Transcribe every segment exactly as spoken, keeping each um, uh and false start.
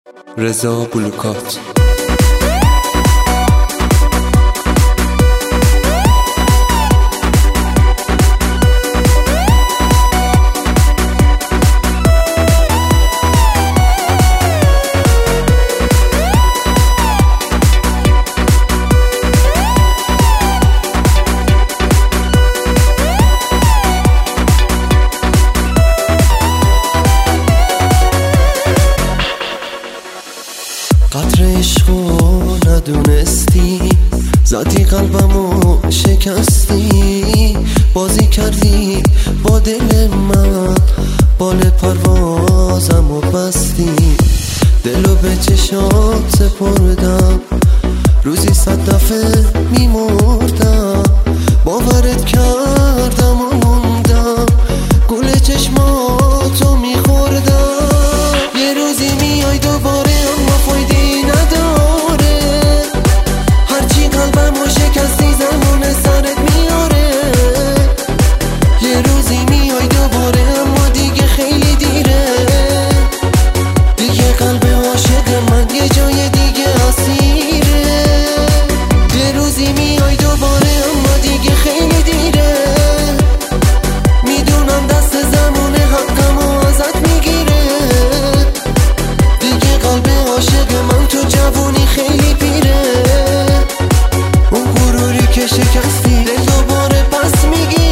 رضا بلوکات. قطر عشقو ندونستی، زدی قلبمو شکستی، بازی کردی با دل من، بال پروازمو بستی، دلو به چشات سپردم، روزی صد دفعه میمردم، باورت کردم و موندم، گل چشماتو میخوردم. یه روزی میای دوباره اما فایدی نداره، هرچی قلبمو شکستی زمان سرت میاره. یه روزی میای دوباره اما دیگه خیلی دیره، دیگه قلب عاشق من یه جای دیگه اسیره. یه روزی میای دوباره اما دیگه خیلی دیره، میدونم دست زمان حقمو ازت میگیره، دیگه قلب عاشق من تو جوونی خیلی پیره. اون غروری که شکستی دل دوباره پس میگیره.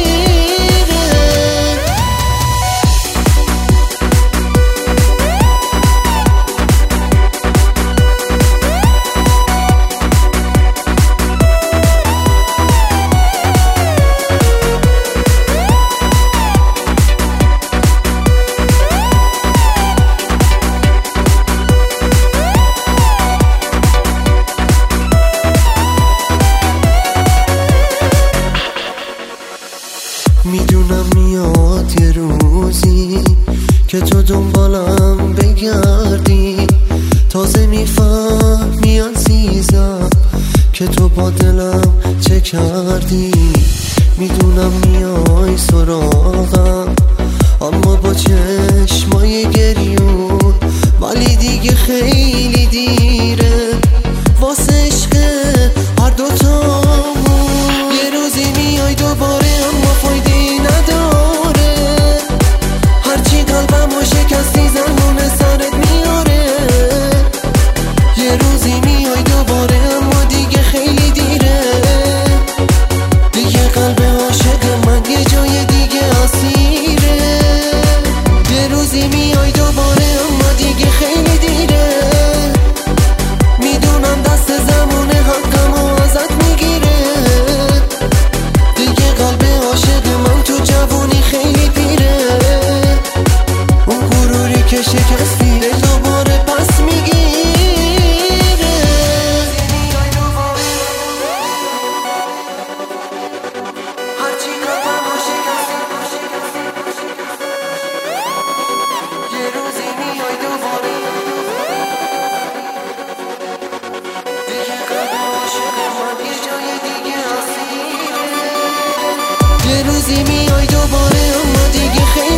میدونم میاد یه روزی که تو دنبالم بگردی، تازه میفهمی عزیزم که تو با دلم چه کردی. میدونم میای سراغم اما با چشمای گریون، ولی دیگه خیلی دیره واسه عشق هر دوتامون. یه روزی میای دوباره اما فایدی نداره، هرچی قلبمو شکستی زمان سرت میاره. یه روزی میای دوباره اما دیگه خیلی دیره، دیگه قلب عاشق من یه جای دیگه اسیره. یه روزی میای دوباره اما دیگه خیلی دیره، میدونم دست زمان حقمو ازت میگیره، دیگه قلب عاشق من تو جوونی خیلی پیره. اون غروری که شکستی دل دوباره پس میگیره. هرچی قلبمو شکستی یه روزی میای دوباره، دیگه قلب عاشق من یه جای دیگه اسیره. یه روزی میای دوباره اما دیگه خیلی